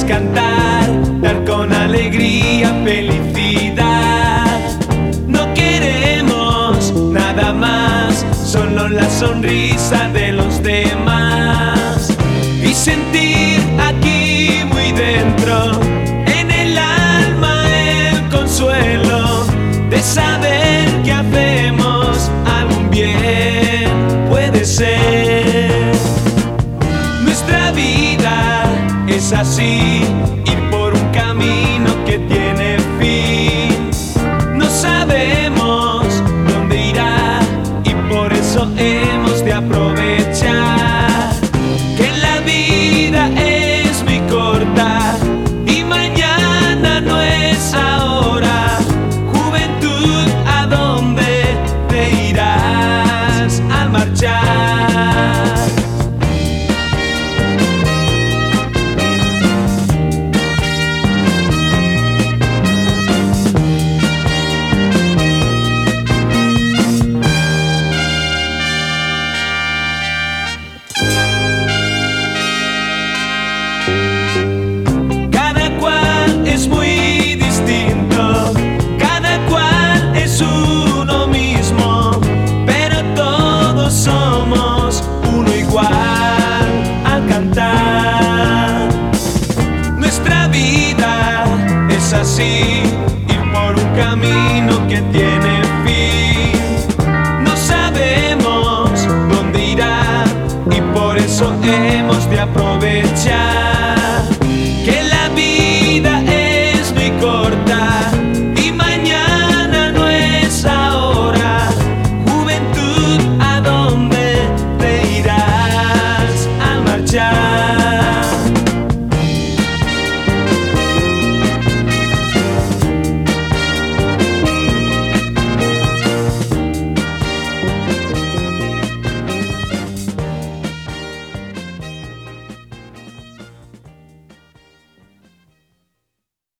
cantar, dar con alegría, felicidad. No queremos nada más, solo la sonrisa de los demás. Y sentir aquí muy dentro, en el alma, el consuelo de saber que hacemos algún bien. Puede ser nuestra vida, es así, ir por un camino que tiene fin. No sabemos dónde irá y por eso hemos de aprovechar que la vida es muy corta y mañana no es ahora. Juventud, ¿a dónde te irás al marchar? Así, ir por un camino que tiene fin. No sabemos dónde irá y por eso hemos de